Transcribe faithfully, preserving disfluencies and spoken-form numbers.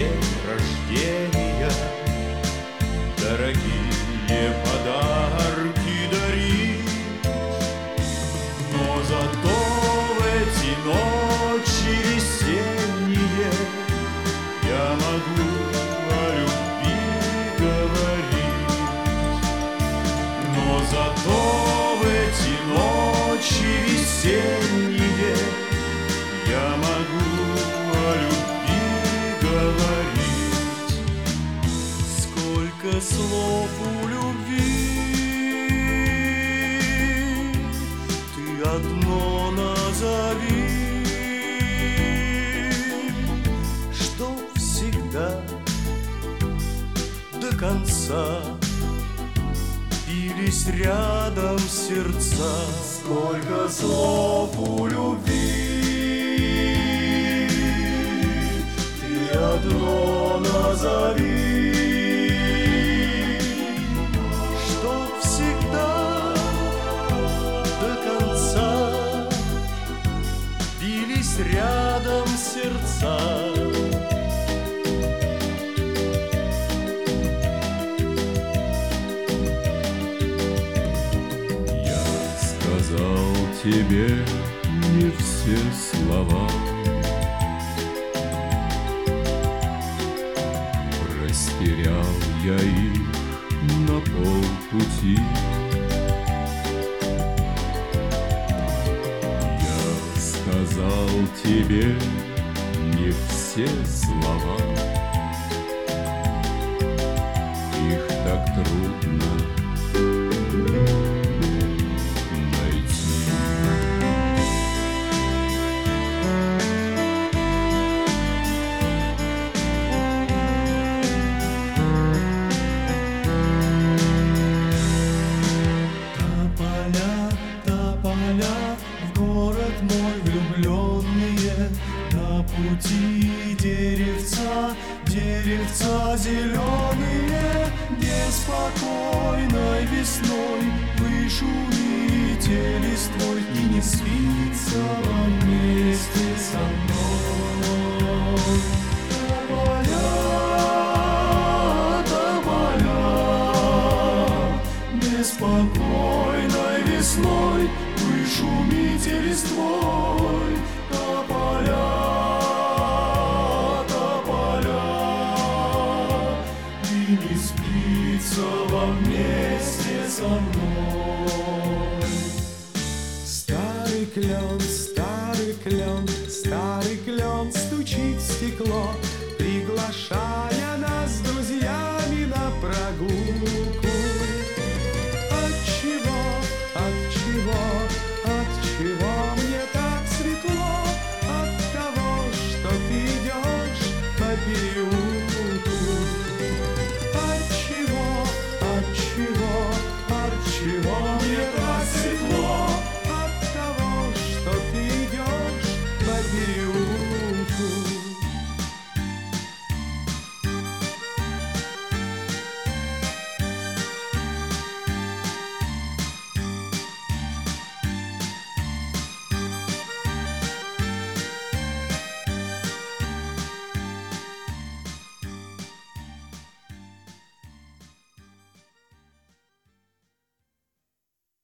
день рождения дорогие подарки дарить, но зато в эти ночи весенние я могу о любви говорить, но зато в эти ночи весенние я могу о любви говорить. Сколько слов у любви, ты одно назови, что всегда до конца бились рядом сердца. Сколько слов у любви, ты одно назови, что всегда до конца бились рядом сердца. Сказал тебе не все слова, растерял я их на полпути. Я сказал тебе не все слова, их так трудно в город мой влюбленные, на пути деревца, деревца зеленые, беспокойной весной вы шумите листвой и не спится вам вместе со мной. Тополя, тополя, беспокойной весной вы шумите листвой. Тополя, тополя, и не спится вам вместе со мной.